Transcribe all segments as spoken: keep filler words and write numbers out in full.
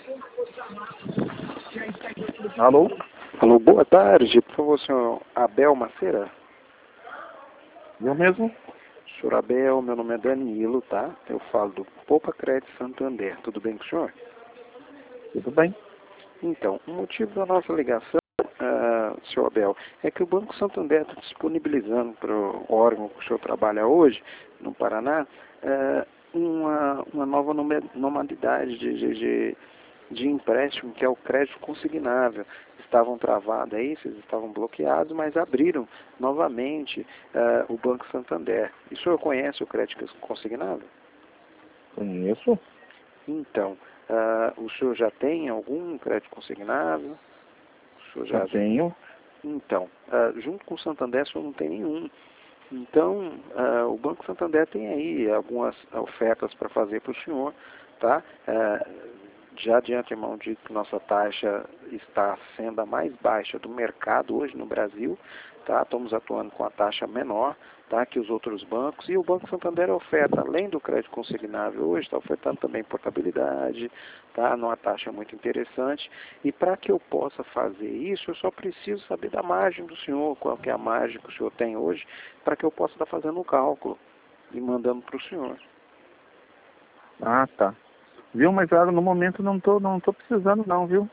Alô? Alô, boa tarde. Por favor, senhor Abel Maceira? Eu mesmo? Senhor Abel, meu nome é Danilo, tá? Eu falo do Poupa Crédito Santander. Tudo bem com o senhor? Tudo bem. Então, o motivo da nossa ligação, uh, senhor Abel, é que o Banco Santander está disponibilizando para o órgão que o senhor trabalha hoje, no Paraná, uh, uma, uma nova modalidade de, de, de, de empréstimo, que é o crédito consignável. Estavam travados aí, vocês estavam bloqueados, mas abriram novamente uh, o Banco Santander. E o senhor conhece o crédito consignável? Conheço. Então, uh, o senhor já tem algum crédito consignável? O senhor já... Já tenho. Então, uh, junto com o Santander, o senhor não tem nenhum. Então, uh, o Banco Santander tem aí algumas ofertas para fazer para o senhor, tá? Uh, já de antemão digo que nossa taxa está sendo a mais baixa do mercado hoje no Brasil, tá? Estamos atuando com a taxa menor, tá? Que os outros bancos, e o Banco Santander oferta, além do crédito consignável hoje, está ofertando também portabilidade, tá? Numa taxa muito interessante, e para que eu possa fazer isso, eu só preciso saber da margem do senhor, qual que é a margem que o senhor tem hoje, para que eu possa estar fazendo um cálculo e mandando para o senhor. Ah, tá. Viu, mas ah, no momento não tô, não tô precisando não, viu?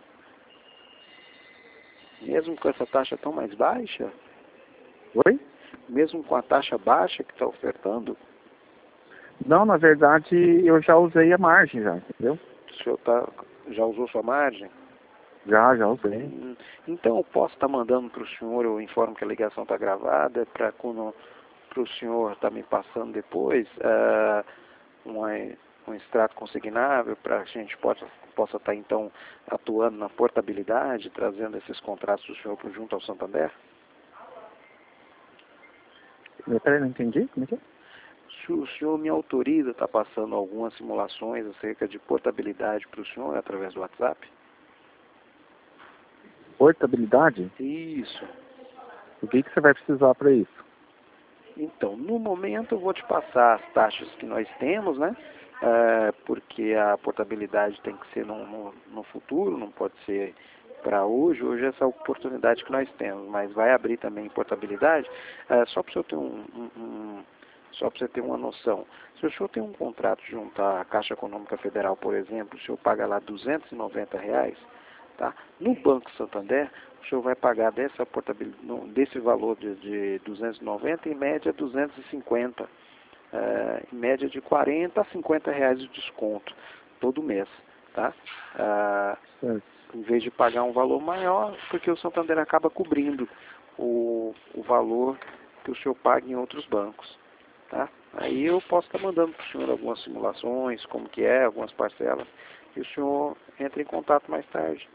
Mesmo com essa taxa tão mais baixa? Oi? Mesmo com a taxa baixa que está ofertando? Não, na verdade eu já usei a margem já, entendeu? O senhor tá, já usou sua margem? Já, já usei. Hum, então eu posso estar mandando para o senhor, eu informo que a ligação está gravada, para quando para o senhor estar me passando depois uh, uma, um extrato consignável para a gente possa, possa estar então atuando na portabilidade, trazendo esses contratos do senhor junto ao Santander? Peraí, não entendi? Como é que é? Se o senhor me autoriza a estar passando algumas simulações acerca de portabilidade para o senhor através do WhatsApp? Portabilidade? Isso. O que, que você vai precisar para isso? Então, no momento eu vou te passar as taxas que nós temos, né? É, porque a portabilidade tem que ser no, no, no futuro, não pode ser para hoje. Hoje é essa oportunidade que nós temos, mas vai abrir também portabilidade. É, só para o senhor ter um, um, um só para você ter uma noção. Se o senhor tem um contrato junto à Caixa Econômica Federal, por exemplo, o senhor paga lá duzentos e noventa reais, tá? No Banco Santander, o senhor vai pagar dessa portabilidade, desse valor de, de duzentos e noventa, em média duzentos e cinquenta, uh, em média de quarenta a cinquenta reais de desconto todo mês, tá? Uh, em vez de pagar um valor maior, porque o Santander acaba cobrindo o, o valor que o senhor paga em outros bancos, tá? Aí eu posso estar mandando para o senhor algumas simulações, como que é, algumas parcelas, e o senhor entra em contato mais tarde.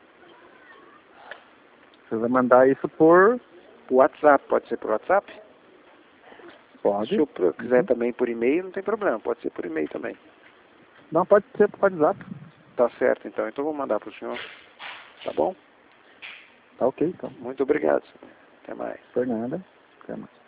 Você vai mandar isso por... WhatsApp, pode ser por WhatsApp? Pode. Se eu quiser Uhum. também por e-mail, não tem problema, pode ser por e-mail também. Não, pode ser por WhatsApp. Tá certo, então. Então eu vou mandar para o senhor. Tá bom? Tá ok, então. Muito obrigado, senhor. Até mais. Por nada. Até mais.